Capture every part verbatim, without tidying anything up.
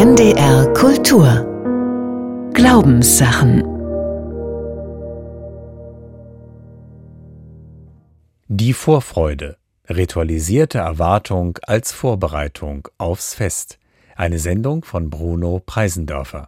N D R Kultur Glaubenssachen. Die Vorfreude. Ritualisierte Erwartung als Vorbereitung aufs Fest. Eine Sendung von Bruno Preisendörfer.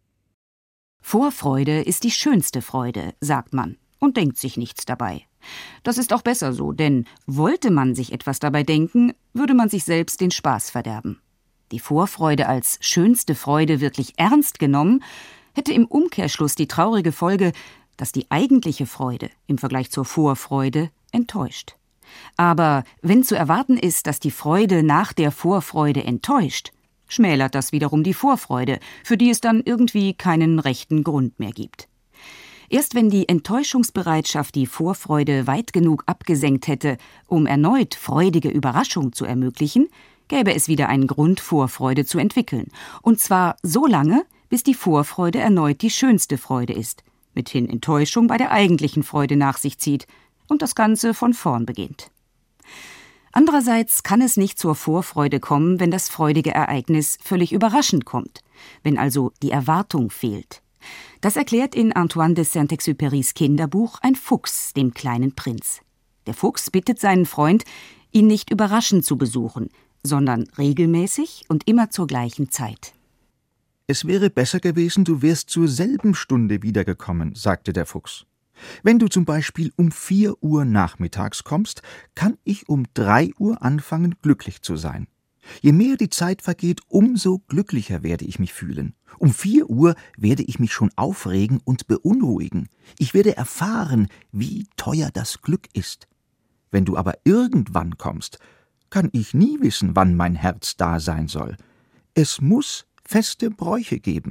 Vorfreude ist die schönste Freude, sagt man, und denkt sich nichts dabei. Das ist auch besser so, denn wollte man sich etwas dabei denken, würde man sich selbst den Spaß verderben. Die Vorfreude als schönste Freude wirklich ernst genommen, hätte im Umkehrschluss die traurige Folge, dass die eigentliche Freude im Vergleich zur Vorfreude enttäuscht. Aber wenn zu erwarten ist, dass die Freude nach der Vorfreude enttäuscht, schmälert das wiederum die Vorfreude, für die es dann irgendwie keinen rechten Grund mehr gibt. Erst wenn die Enttäuschungsbereitschaft die Vorfreude weit genug abgesenkt hätte, um erneut freudige Überraschung zu ermöglichen, gäbe es wieder einen Grund, Vorfreude zu entwickeln. Und zwar so lange, bis die Vorfreude erneut die schönste Freude ist, mithin Enttäuschung bei der eigentlichen Freude nach sich zieht und das Ganze von vorn beginnt. Andererseits kann es nicht zur Vorfreude kommen, wenn das freudige Ereignis völlig überraschend kommt, wenn also die Erwartung fehlt. Das erklärt in Antoine de Saint-Exupérys Kinderbuch ein Fuchs dem kleinen Prinz. Der Fuchs bittet seinen Freund, ihn nicht überraschend zu besuchen, sondern regelmäßig und immer zur gleichen Zeit. »Es wäre besser gewesen, du wärst zur selben Stunde wiedergekommen«, sagte der Fuchs. »Wenn du zum Beispiel um vier Uhr nachmittags kommst, kann ich um drei Uhr anfangen, glücklich zu sein. Je mehr die Zeit vergeht, umso glücklicher werde ich mich fühlen. Um vier Uhr werde ich mich schon aufregen und beunruhigen. Ich werde erfahren, wie teuer das Glück ist. Wenn du aber irgendwann kommst, kann ich nie wissen, wann mein Herz da sein soll. Es muss feste Bräuche geben.«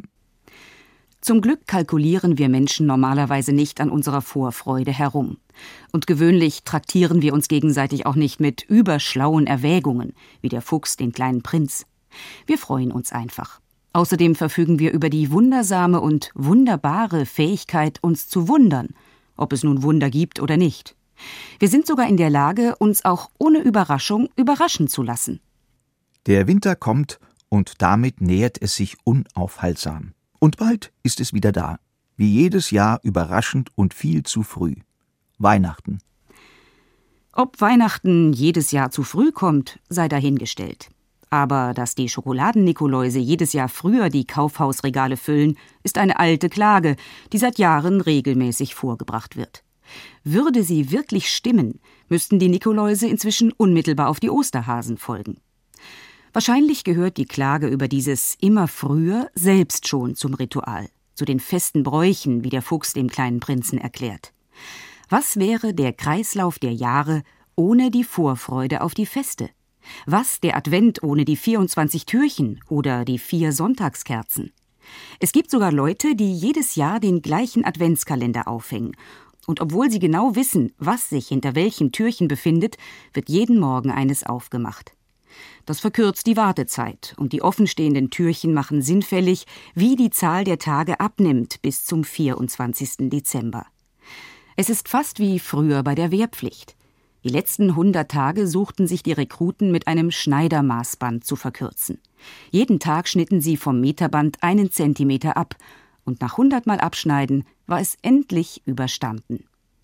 Zum Glück kalkulieren wir Menschen normalerweise nicht an unserer Vorfreude herum. Und gewöhnlich traktieren wir uns gegenseitig auch nicht mit überschlauen Erwägungen, wie der Fuchs den kleinen Prinz. Wir freuen uns einfach. Außerdem verfügen wir über die wundersame und wunderbare Fähigkeit, uns zu wundern, ob es nun Wunder gibt oder nicht. Wir sind sogar in der Lage, uns auch ohne Überraschung überraschen zu lassen. Der Winter kommt und damit nähert es sich unaufhaltsam. Und bald ist es wieder da, wie jedes Jahr überraschend und viel zu früh. Weihnachten. Ob Weihnachten jedes Jahr zu früh kommt, sei dahingestellt. Aber dass die Schokoladen-Nikoläuse jedes Jahr früher die Kaufhausregale füllen, ist eine alte Klage, die seit Jahren regelmäßig vorgebracht wird. Würde sie wirklich stimmen, müssten die Nikoläuse inzwischen unmittelbar auf die Osterhasen folgen. Wahrscheinlich gehört die Klage über dieses immer früher selbst schon zum Ritual, zu den festen Bräuchen, wie der Fuchs dem kleinen Prinzen erklärt. Was wäre der Kreislauf der Jahre ohne die Vorfreude auf die Feste? Was der Advent ohne die vierundzwanzig Türchen oder die vier Sonntagskerzen? Es gibt sogar Leute, die jedes Jahr den gleichen Adventskalender aufhängen. Und obwohl sie genau wissen, was sich hinter welchem Türchen befindet, wird jeden Morgen eines aufgemacht. Das verkürzt die Wartezeit und die offenstehenden Türchen machen sinnfällig, wie die Zahl der Tage abnimmt bis zum vierundzwanzigsten Dezember. Es ist fast wie früher bei der Wehrpflicht. Die letzten hundert Tage suchten sich die Rekruten mit einem Schneidermaßband zu verkürzen. Jeden Tag schnitten sie vom Meterband einen Zentimeter ab und nach hundertmal Abschneiden war es endlich überstanden.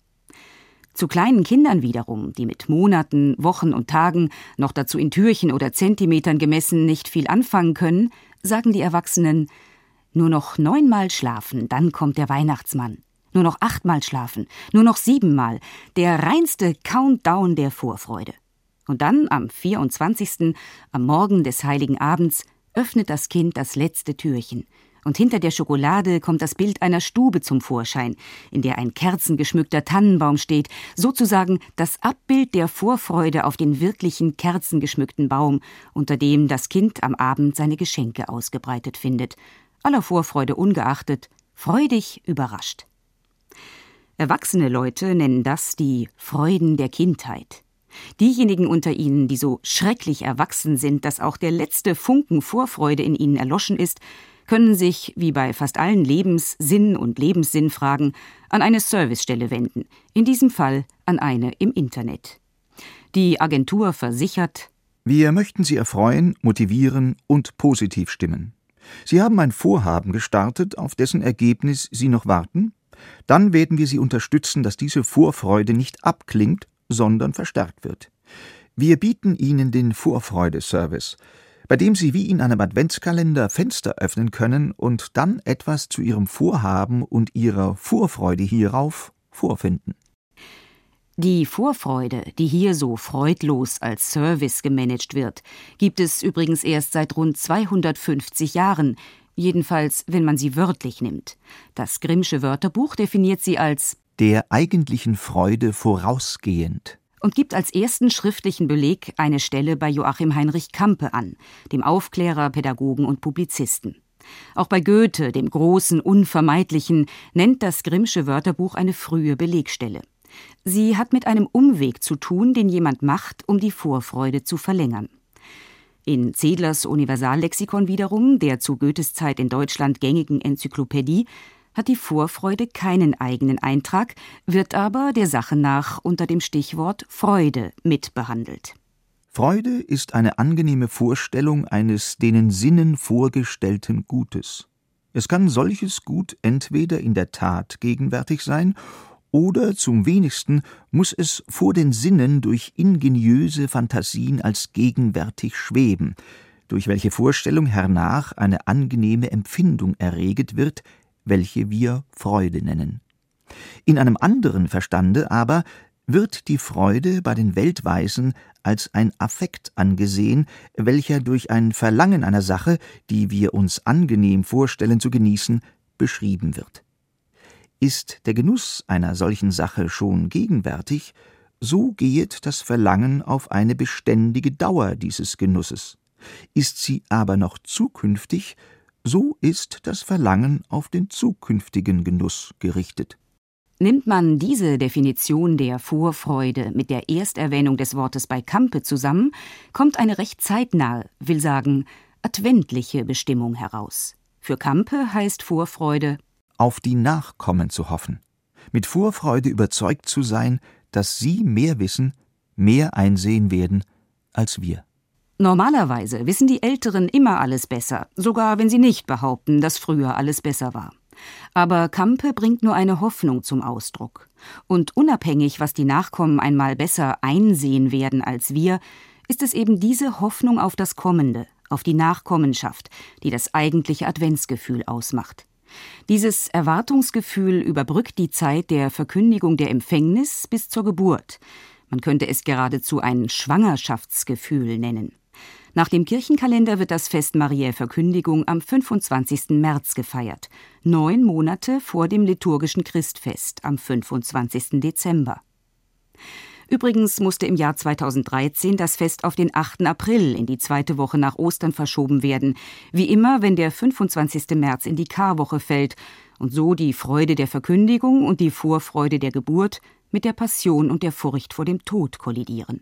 Zu kleinen Kindern wiederum, die mit Monaten, Wochen und Tagen, noch dazu in Türchen oder Zentimetern gemessen, nicht viel anfangen können, sagen die Erwachsenen: Nur noch neunmal schlafen, dann kommt der Weihnachtsmann. Nur noch achtmal schlafen, nur noch siebenmal. Der reinste Countdown der Vorfreude. Und dann, am vierundzwanzigsten, am Morgen des Heiligen Abends, öffnet das Kind das letzte Türchen. Und hinter der Schokolade kommt das Bild einer Stube zum Vorschein, in der ein kerzengeschmückter Tannenbaum steht, sozusagen das Abbild der Vorfreude auf den wirklichen kerzengeschmückten Baum, unter dem das Kind am Abend seine Geschenke ausgebreitet findet, aller Vorfreude ungeachtet, freudig überrascht. Erwachsene Leute nennen das die Freuden der Kindheit. Diejenigen unter ihnen, die so schrecklich erwachsen sind, dass auch der letzte Funken Vorfreude in ihnen erloschen ist, können sich, wie bei fast allen Lebens-, Sinn- und Lebenssinnfragen, an eine Servicestelle wenden, in diesem Fall an eine im Internet. Die Agentur versichert: Wir möchten Sie erfreuen, motivieren und positiv stimmen. Sie haben ein Vorhaben gestartet, auf dessen Ergebnis Sie noch warten? Dann werden wir Sie unterstützen, dass diese Vorfreude nicht abklingt, sondern verstärkt wird. Wir bieten Ihnen den Vorfreude-Service, bei dem Sie wie in einem Adventskalender Fenster öffnen können und dann etwas zu Ihrem Vorhaben und Ihrer Vorfreude hierauf vorfinden. Die Vorfreude, die hier so freudlos als Service gemanagt wird, gibt es übrigens erst seit rund zweihundertfünfzig Jahren, jedenfalls wenn man sie wörtlich nimmt. Das Grimmsche Wörterbuch definiert sie als der eigentlichen Freude vorausgehend und gibt als ersten schriftlichen Beleg eine Stelle bei Joachim Heinrich Campe an, dem Aufklärer, Pädagogen und Publizisten. Auch bei Goethe, dem großen Unvermeidlichen, nennt das Grimmsche Wörterbuch eine frühe Belegstelle. Sie hat mit einem Umweg zu tun, den jemand macht, um die Vorfreude zu verlängern. In Zedlers Universallexikon wiederum, der zu Goethes Zeit in Deutschland gängigen Enzyklopädie, hat die Vorfreude keinen eigenen Eintrag, wird aber der Sache nach unter dem Stichwort Freude mitbehandelt. Freude ist eine angenehme Vorstellung eines den Sinnen vorgestellten Gutes. Es kann solches Gut entweder in der Tat gegenwärtig sein, oder zum wenigsten muss es vor den Sinnen durch ingeniöse Phantasien als gegenwärtig schweben, durch welche Vorstellung hernach eine angenehme Empfindung erreget wird, welche wir Freude nennen. In einem anderen Verstande aber wird die Freude bei den Weltweisen als ein Affekt angesehen, welcher durch ein Verlangen einer Sache, die wir uns angenehm vorstellen zu genießen, beschrieben wird. Ist der Genuss einer solchen Sache schon gegenwärtig, so gehet das Verlangen auf eine beständige Dauer dieses Genusses. Ist sie aber noch zukünftig, so ist das Verlangen auf den zukünftigen Genuss gerichtet. Nimmt man diese Definition der Vorfreude mit der Ersterwähnung des Wortes bei Campe zusammen, kommt eine recht zeitnahe, will sagen, adventliche Bestimmung heraus. Für Campe heißt Vorfreude, auf die Nachkommen zu hoffen, mit Vorfreude überzeugt zu sein, dass sie mehr wissen, mehr einsehen werden als wir. Normalerweise wissen die Älteren immer alles besser, sogar wenn sie nicht behaupten, dass früher alles besser war. Aber Campe bringt nur eine Hoffnung zum Ausdruck. Und unabhängig, was die Nachkommen einmal besser einsehen werden als wir, ist es eben diese Hoffnung auf das Kommende, auf die Nachkommenschaft, die das eigentliche Adventsgefühl ausmacht. Dieses Erwartungsgefühl überbrückt die Zeit der Verkündigung der Empfängnis bis zur Geburt. Man könnte es geradezu ein Schwangerschaftsgefühl nennen. Nach dem Kirchenkalender wird das Fest Mariä Verkündigung am fünfundzwanzigsten März gefeiert, neun Monate vor dem liturgischen Christfest am fünfundzwanzigsten Dezember. Übrigens musste im Jahr zweitausenddreizehn das Fest auf den achten April in die zweite Woche nach Ostern verschoben werden, wie immer, wenn der fünfundzwanzigsten März in die Karwoche fällt und so die Freude der Verkündigung und die Vorfreude der Geburt mit der Passion und der Furcht vor dem Tod kollidieren.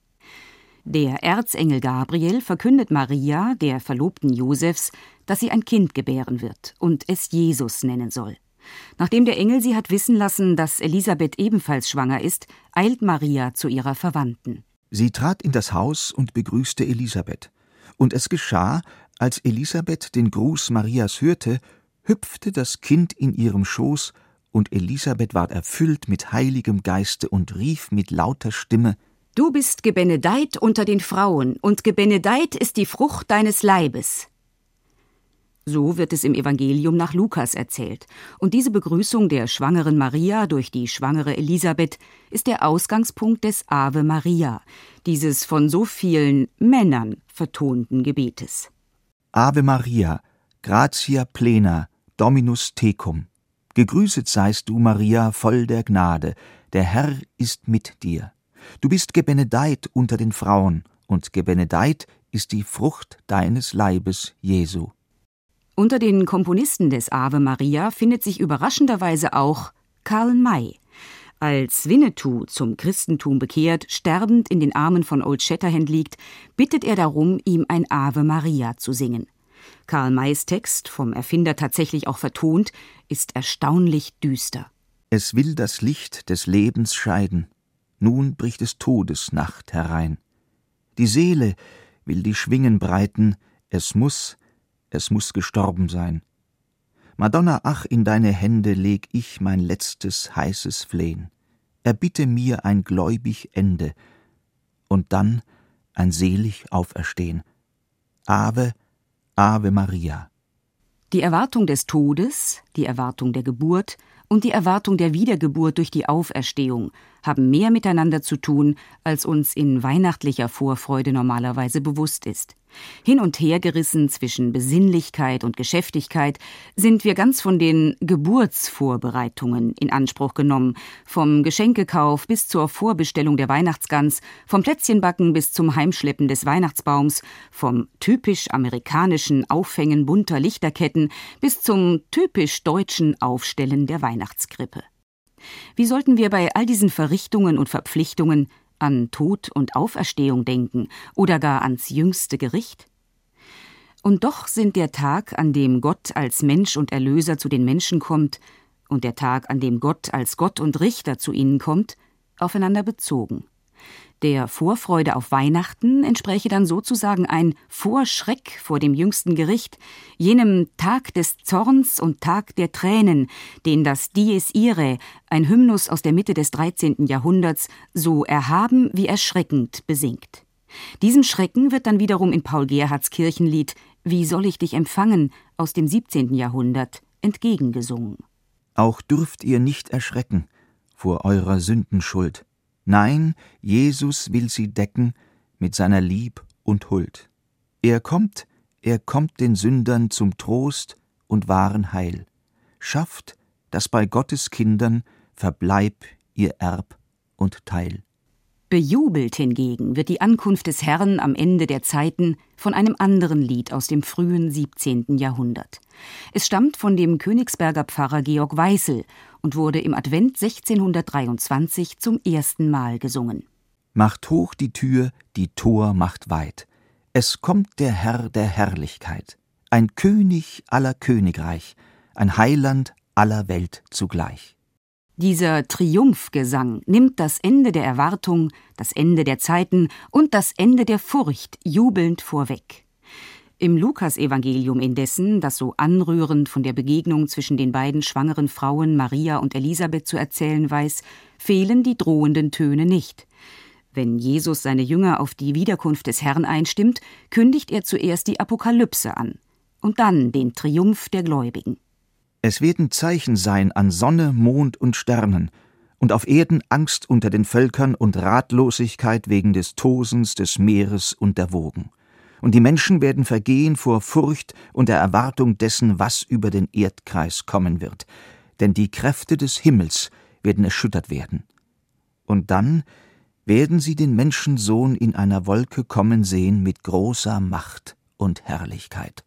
Der Erzengel Gabriel verkündet Maria, der Verlobten Josefs, dass sie ein Kind gebären wird und es Jesus nennen soll. Nachdem der Engel sie hat wissen lassen, dass Elisabeth ebenfalls schwanger ist, eilt Maria zu ihrer Verwandten. Sie trat in das Haus und begrüßte Elisabeth. Und es geschah, als Elisabeth den Gruß Marias hörte, hüpfte das Kind in ihrem Schoß, und Elisabeth ward erfüllt mit heiligem Geiste und rief mit lauter Stimme: Du bist gebenedeit unter den Frauen, und gebenedeit ist die Frucht deines Leibes. So wird es im Evangelium nach Lukas erzählt. Und diese Begrüßung der schwangeren Maria durch die schwangere Elisabeth ist der Ausgangspunkt des Ave Maria, dieses von so vielen Männern vertonten Gebetes. Ave Maria, gratia plena, Dominus tecum. Gegrüßet seist du, Maria, voll der Gnade, der Herr ist mit dir. Du bist gebenedeit unter den Frauen, und gebenedeit ist die Frucht deines Leibes, Jesu. Unter den Komponisten des Ave Maria findet sich überraschenderweise auch Karl May. Als Winnetou zum Christentum bekehrt, sterbend in den Armen von Old Shatterhand liegt, bittet er darum, ihm ein Ave Maria zu singen. Karl Mays Text, vom Erfinder tatsächlich auch vertont, ist erstaunlich düster. Es will das Licht des Lebens scheiden, nun bricht es Todesnacht herein. Die Seele will die Schwingen breiten, es muß, es muß gestorben sein. Madonna, ach, in deine Hände leg ich mein letztes heißes Flehn. Erbitte mir ein gläubig Ende und dann ein selig Auferstehen. Ave, Ave Maria. Die Erwartung des Todes, die Erwartung der Geburt und die Erwartung der Wiedergeburt durch die Auferstehung haben mehr miteinander zu tun, als uns in weihnachtlicher Vorfreude normalerweise bewusst ist. Hin und her gerissen zwischen Besinnlichkeit und Geschäftigkeit sind wir ganz von den Geburtsvorbereitungen in Anspruch genommen, vom Geschenkekauf bis zur Vorbestellung der Weihnachtsgans, vom Plätzchenbacken bis zum Heimschleppen des Weihnachtsbaums, vom typisch amerikanischen Aufhängen bunter Lichterketten bis zum typisch deutschen Aufstellen der Weihnachtskrippe. Wie sollten wir bei all diesen Verrichtungen und Verpflichtungen an Tod und Auferstehung denken oder gar ans jüngste Gericht? Und doch sind der Tag, an dem Gott als Mensch und Erlöser zu den Menschen kommt, und der Tag, an dem Gott als Gott und Richter zu ihnen kommt, aufeinander bezogen. Der Vorfreude auf Weihnachten entspräche dann sozusagen ein Vorschreck vor dem jüngsten Gericht, jenem Tag des Zorns und Tag der Tränen, den das Dies Irae, ein Hymnus aus der Mitte des dreizehnten Jahrhunderts, so erhaben wie erschreckend besingt. Diesem Schrecken wird dann wiederum in Paul Gerhardts Kirchenlied »Wie soll ich dich empfangen« aus dem siebzehnten Jahrhundert entgegengesungen. Auch dürft ihr nicht erschrecken vor eurer Sündenschuld. Nein, Jesus will sie decken mit seiner Lieb und Huld. Er kommt, er kommt den Sündern zum Trost und wahren Heil. Schafft, dass bei Gottes Kindern verbleib ihr Erb und Teil. Bejubelt hingegen wird die Ankunft des Herrn am Ende der Zeiten von einem anderen Lied aus dem frühen siebzehnten Jahrhundert. Es stammt von dem Königsberger Pfarrer Georg Weißel und wurde im Advent sechzehnhundertdreiundzwanzig zum ersten Mal gesungen. Macht hoch die Tür, die Tor macht weit. Es kommt der Herr der Herrlichkeit, ein König aller Königreich, ein Heiland aller Welt zugleich. Dieser Triumphgesang nimmt das Ende der Erwartung, das Ende der Zeiten und das Ende der Furcht jubelnd vorweg. Im Lukasevangelium indessen, das so anrührend von der Begegnung zwischen den beiden schwangeren Frauen Maria und Elisabeth zu erzählen weiß, fehlen die drohenden Töne nicht. Wenn Jesus seine Jünger auf die Wiederkunft des Herrn einstimmt, kündigt er zuerst die Apokalypse an und dann den Triumph der Gläubigen. Es werden Zeichen sein an Sonne, Mond und Sternen, und auf Erden Angst unter den Völkern und Ratlosigkeit wegen des Tosens des Meeres und der Wogen. Und die Menschen werden vergehen vor Furcht und der Erwartung dessen, was über den Erdkreis kommen wird, denn die Kräfte des Himmels werden erschüttert werden. Und dann werden sie den Menschensohn in einer Wolke kommen sehen mit großer Macht und Herrlichkeit.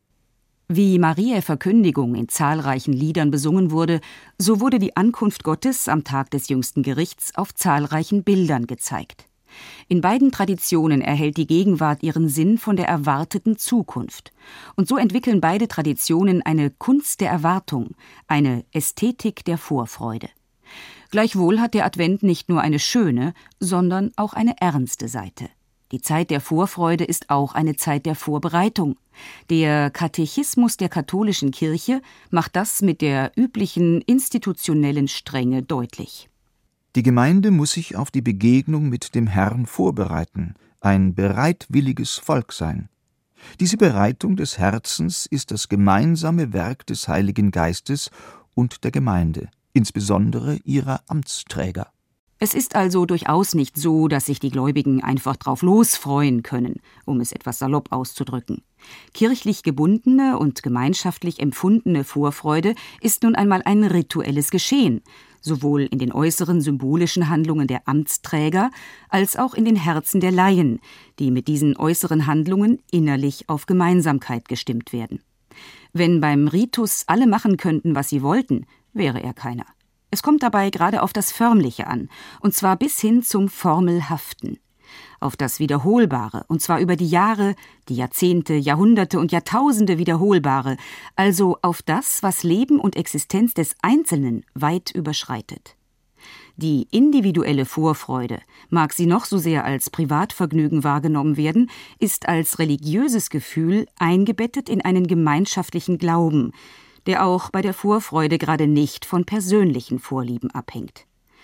Wie Mariä Verkündigung in zahlreichen Liedern besungen wurde, so wurde die Ankunft Gottes am Tag des jüngsten Gerichts auf zahlreichen Bildern gezeigt. In beiden Traditionen erhält die Gegenwart ihren Sinn von der erwarteten Zukunft. Und so entwickeln beide Traditionen eine Kunst der Erwartung, eine Ästhetik der Vorfreude. Gleichwohl hat der Advent nicht nur eine schöne, sondern auch eine ernste Seite. Die Zeit der Vorfreude ist auch eine Zeit der Vorbereitung. Der Katechismus der katholischen Kirche macht das mit der üblichen institutionellen Strenge deutlich. Die Gemeinde muss sich auf die Begegnung mit dem Herrn vorbereiten, ein bereitwilliges Volk sein. Diese Bereitung des Herzens ist das gemeinsame Werk des Heiligen Geistes und der Gemeinde, insbesondere ihrer Amtsträger. Es ist also durchaus nicht so, dass sich die Gläubigen einfach drauf losfreuen können, um es etwas salopp auszudrücken. Kirchlich gebundene und gemeinschaftlich empfundene Vorfreude ist nun einmal ein rituelles Geschehen, sowohl in den äußeren symbolischen Handlungen der Amtsträger als auch in den Herzen der Laien, die mit diesen äußeren Handlungen innerlich auf Gemeinsamkeit gestimmt werden. Wenn beim Ritus alle machen könnten, was sie wollten, wäre er keiner. Es kommt dabei gerade auf das Förmliche an, und zwar bis hin zum Formelhaften. Auf das Wiederholbare, und zwar über die Jahre, die Jahrzehnte, Jahrhunderte und Jahrtausende Wiederholbare, also auf das, was Leben und Existenz des Einzelnen weit überschreitet. Die individuelle Vorfreude, mag sie noch so sehr als Privatvergnügen wahrgenommen werden, ist als religiöses Gefühl eingebettet in einen gemeinschaftlichen Glauben, der auch bei der Vorfreude gerade nicht von persönlichen Vorlieben abhängt.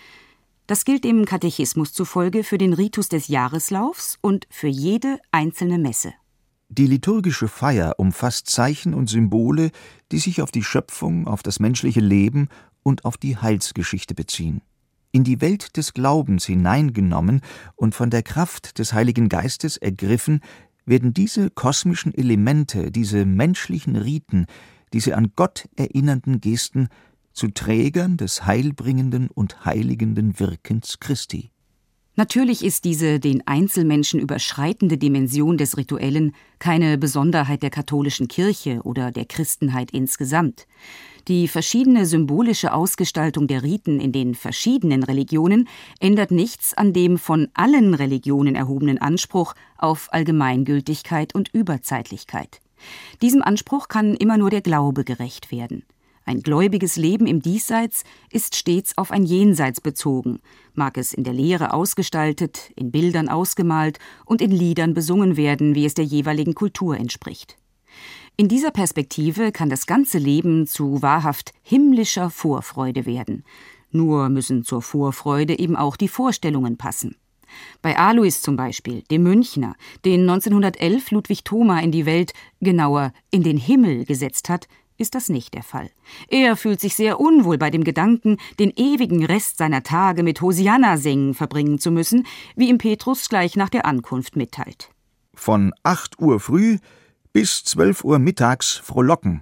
Das gilt dem Katechismus zufolge für den Ritus des Jahreslaufs und für jede einzelne Messe. Die liturgische Feier umfasst Zeichen und Symbole, die sich auf die Schöpfung, auf das menschliche Leben und auf die Heilsgeschichte beziehen. In die Welt des Glaubens hineingenommen und von der Kraft des Heiligen Geistes ergriffen, werden diese kosmischen Elemente, diese menschlichen Riten, diese an Gott erinnernden Gesten zu Trägern des heilbringenden und heiligenden Wirkens Christi. Natürlich ist diese den Einzelmenschen überschreitende Dimension des Rituellen keine Besonderheit der katholischen Kirche oder der Christenheit insgesamt. Die verschiedene symbolische Ausgestaltung der Riten in den verschiedenen Religionen ändert nichts an dem von allen Religionen erhobenen Anspruch auf Allgemeingültigkeit und Überzeitlichkeit. Diesem Anspruch kann immer nur der Glaube gerecht werden. Ein gläubiges Leben im Diesseits ist stets auf ein Jenseits bezogen, mag es in der Lehre ausgestaltet, in Bildern ausgemalt und in Liedern besungen werden, wie es der jeweiligen Kultur entspricht. In dieser Perspektive kann das ganze Leben zu wahrhaft himmlischer Vorfreude werden. Nur müssen zur Vorfreude eben auch die Vorstellungen passen. Bei Alois zum Beispiel, dem Münchner, den neunzehnhundertelf Ludwig Thoma in die Welt, genauer in den Himmel gesetzt hat, ist das nicht der Fall. Er fühlt sich sehr unwohl bei dem Gedanken, den ewigen Rest seiner Tage mit Hosianna-Singen verbringen zu müssen, wie ihm Petrus gleich nach der Ankunft mitteilt. Von acht Uhr früh bis zwölf Uhr mittags frohlocken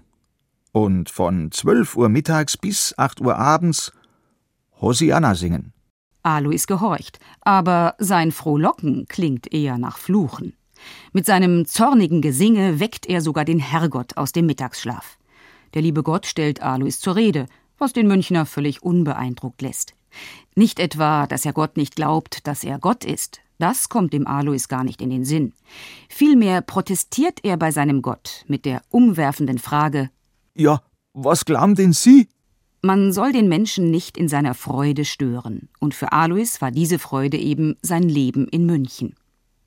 und von zwölf Uhr mittags bis acht Uhr abends Hosianna singen. Alois gehorcht, aber sein Frohlocken klingt eher nach Fluchen. Mit seinem zornigen Gesinge weckt er sogar den Herrgott aus dem Mittagsschlaf. Der liebe Gott stellt Alois zur Rede, was den Münchner völlig unbeeindruckt lässt. Nicht etwa, dass er Gott nicht glaubt, dass er Gott ist. Das kommt dem Alois gar nicht in den Sinn. Vielmehr protestiert er bei seinem Gott mit der umwerfenden Frage: Ja, was glauben denn Sie? Man soll den Menschen nicht in seiner Freude stören. Und für Alois war diese Freude eben sein Leben in München.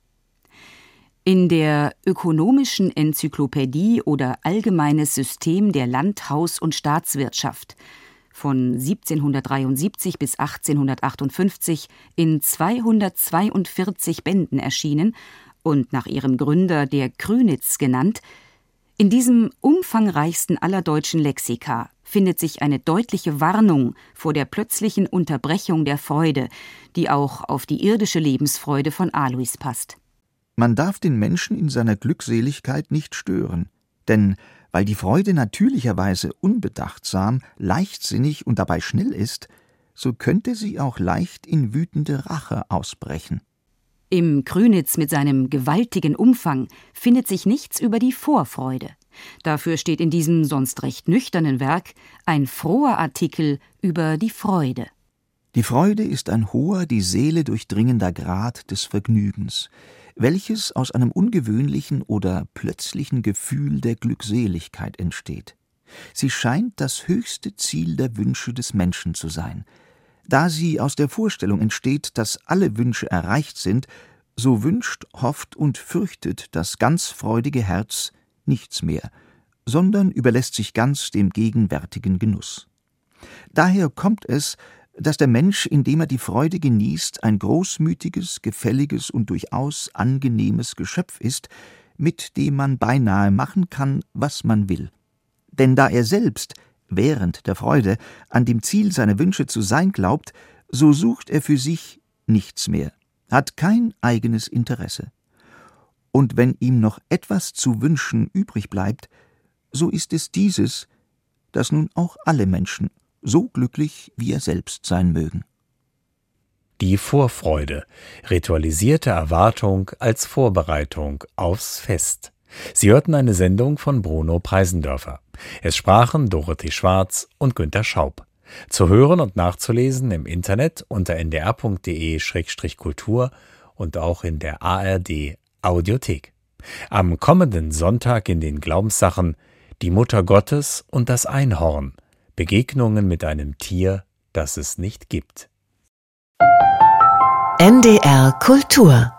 In der Ökonomischen Enzyklopädie oder Allgemeines System der Land-, Haus- und Staatswirtschaft von siebzehnhundertdreiundsiebzig bis achtzehnhundertachtundfünfzig in zweihundertzweiundvierzig Bänden erschienen und nach ihrem Gründer der Krünitz genannt, in diesem umfangreichsten aller deutschen Lexika findet sich eine deutliche Warnung vor der plötzlichen Unterbrechung der Freude, die auch auf die irdische Lebensfreude von Alois passt. Man darf den Menschen in seiner Glückseligkeit nicht stören, denn weil die Freude natürlicherweise unbedachtsam, leichtsinnig und dabei schnell ist, so könnte sie auch leicht in wütende Rache ausbrechen. Im Krünitz mit seinem gewaltigen Umfang findet sich nichts über die Vorfreude. Dafür steht in diesem sonst recht nüchternen Werk ein froher Artikel über die Freude. Die Freude ist ein hoher, die Seele durchdringender Grad des Vergnügens, welches aus einem ungewöhnlichen oder plötzlichen Gefühl der Glückseligkeit entsteht. Sie scheint das höchste Ziel der Wünsche des Menschen zu sein. Da sie aus der Vorstellung entsteht, dass alle Wünsche erreicht sind, so wünscht, hofft und fürchtet das ganz freudige Herz nichts mehr, sondern überlässt sich ganz dem gegenwärtigen Genuss. Daher kommt es, dass der Mensch, indem er die Freude genießt, ein großmütiges, gefälliges und durchaus angenehmes Geschöpf ist, mit dem man beinahe machen kann, was man will. Denn da er selbst, während der Freude, an dem Ziel seiner Wünsche zu sein glaubt, so sucht er für sich nichts mehr, hat kein eigenes Interesse. Und wenn ihm noch etwas zu wünschen übrig bleibt, so ist es dieses, dass nun auch alle Menschen so glücklich wie er selbst sein mögen. Die Vorfreude, ritualisierte Erwartung als Vorbereitung aufs Fest. Sie hörten eine Sendung von Bruno Preisendörfer. Es sprachen Dorothee Schwarz und Günter Schaub. Zu hören und nachzulesen im Internet unter n d r punkt d e slash kultur und auch in der A R D Audiothek. Am kommenden Sonntag in den Glaubenssachen die Mutter Gottes und das Einhorn. Begegnungen mit einem Tier, das es nicht gibt. N D R Kultur